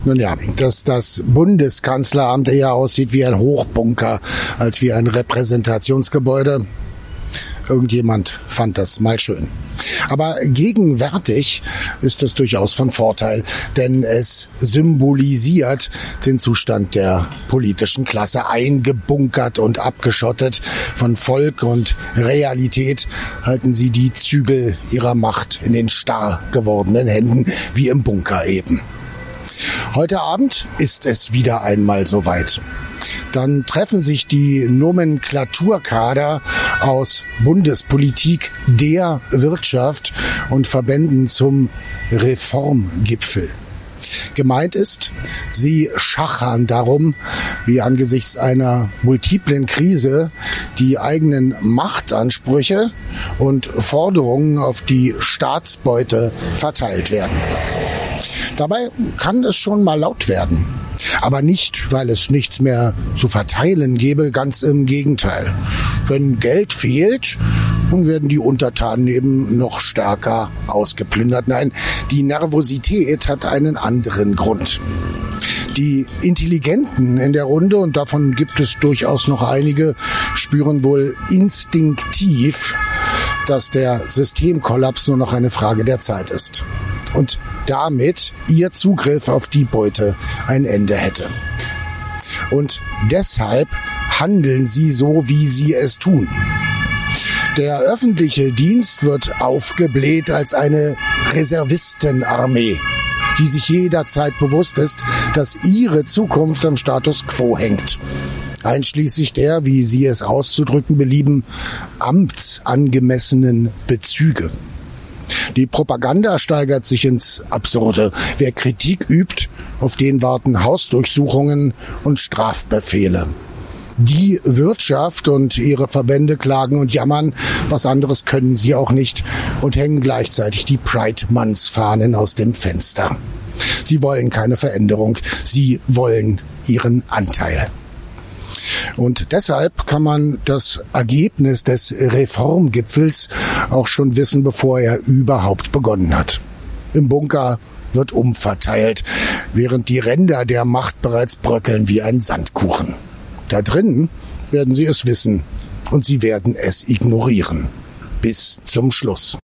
Nun ja, dass das Bundeskanzleramt eher aussieht wie ein Hochbunker als wie ein Repräsentationsgebäude. Irgendjemand fand das mal schön. Aber gegenwärtig ist es durchaus von Vorteil, denn es symbolisiert den Zustand der politischen Klasse. Eingebunkert und abgeschottet von Volk und Realität halten sie die Zügel ihrer Macht in den starr gewordenen Händen, wie im Bunker eben. Heute Abend ist es wieder einmal soweit. Dann treffen sich die Nomenklaturkader aus Bundespolitik, der Wirtschaft und Verbänden zum Reformgipfel. Gemeint ist, sie schachern darum, wie angesichts einer multiplen Krise die eigenen Machtansprüche und Forderungen auf die Staatsbeute verteilt werden. Dabei kann es schon mal laut werden. Aber nicht, weil es nichts mehr zu verteilen gäbe, ganz im Gegenteil. Wenn Geld fehlt, dann werden die Untertanen eben noch stärker ausgeplündert. Nein, die Nervosität hat einen anderen Grund. Die Intelligenten in der Runde, und davon gibt es durchaus noch einige, spüren wohl instinktiv, dass der Systemkollaps nur noch eine Frage der Zeit ist. Und damit ihr Zugriff auf die Beute ein Ende hätte. Und deshalb handeln sie so, wie sie es tun. Der öffentliche Dienst wird aufgebläht als eine Reservistenarmee, die sich jederzeit bewusst ist, dass ihre Zukunft am Status quo hängt. Einschließlich der, wie sie es auszudrücken belieben, amtsangemessenen Bezüge. Die Propaganda steigert sich ins Absurde. Wer Kritik übt, auf den warten Hausdurchsuchungen und Strafbefehle. Die Wirtschaft und ihre Verbände klagen und jammern, was anderes können sie auch nicht, und hängen gleichzeitig die Pride-Month-Fahnen aus dem Fenster. Sie wollen keine Veränderung, sie wollen ihren Anteil. Und deshalb kann man das Ergebnis des Reformgipfels auch schon wissen, bevor er überhaupt begonnen hat. Im Bunker wird umverteilt, während die Ränder der Macht bereits bröckeln wie ein Sandkuchen. Da drin werden sie es wissen und sie werden es ignorieren. Bis zum Schluss.